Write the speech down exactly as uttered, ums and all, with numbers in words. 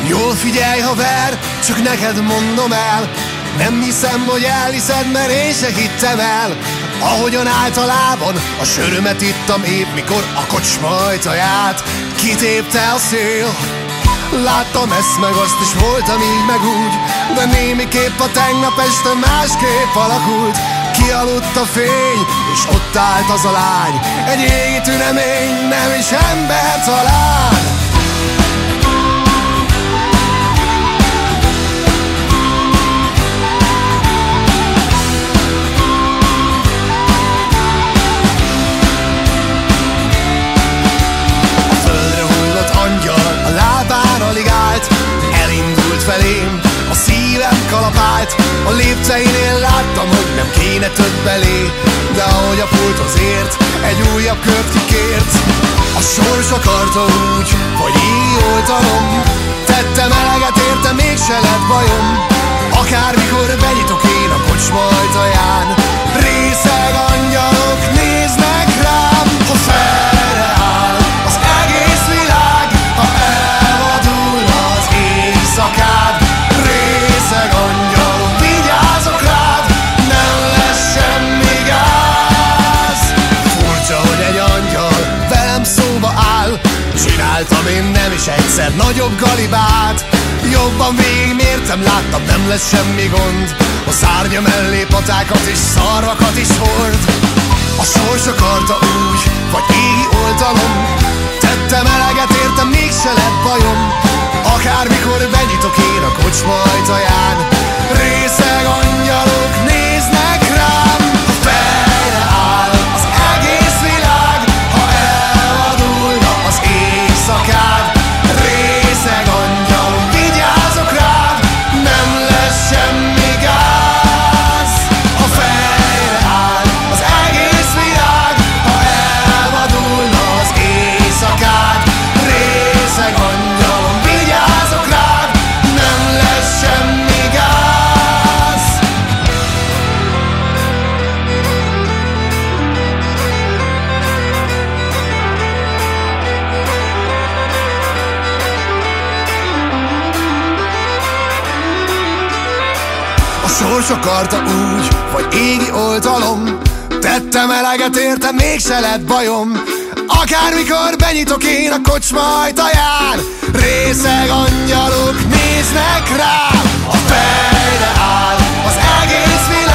Jól figyelj, haver, csak neked mondom el, nem hiszem, hogy elhiszed, mert én se hittem el. Ahogyan általában a sörömet ittam épp, mikor a kocsma ajtaját kitépte a szél. Láttam ezt meg azt, és voltam így meg úgy, de némiképp a tegnap este másképp alakult. Kialudt a fény, és ott állt az a lány, egy égi tünemény, nem is ember talán. Elindult felém, a szívem kalapált, a lépteinél láttam, hogy nem kéne több belé, de ahogy a pulthoz ért, egy újabb kört kikért. A sors akarta úgy, hogy égi oltalom, tettem eleget érte, mégse lett bajom. Akármikor benyitok én a kocsma ajtaján, részeg angyalok néznek rám. Ha felreáll az egész világ, ha elvadulna az éjszakád, részeg angyalok, vigyázok rád, nem lesz semmi gáz. Furcsa, hogy egy angyal velem szóba áll, csináltam én nem is egyszer nagyobb galibát. Jobban végigmértem, láttam, nem lesz semmi gond, a szárnya mellé patákat és szarvakat is hord. A sors akarta úgy, vagy égi oltalom, tettem eleget értem, mégse lett bajom. Akármikor benyitok én a kocsma ajtaján, részeg angyalok néznek rám. Ha fejreáll az egész világ, ha elvadulna az éjszakád, részeg angyalok, vigyázok rád, nem lesz semmi gáz. Ha fejreáll az egész világ, ha elvadulna az éjszakád, részeg angyalok, vigyázok rád, nem lesz semmi gáz. A sors akarta úgy, vagy égi oltalom, tettem eleget érte, mégse lett bajom. Akármikor benyitok én a kocsma ajtaján, részeg angyalok néznek rám. A fejre áll az egész világ,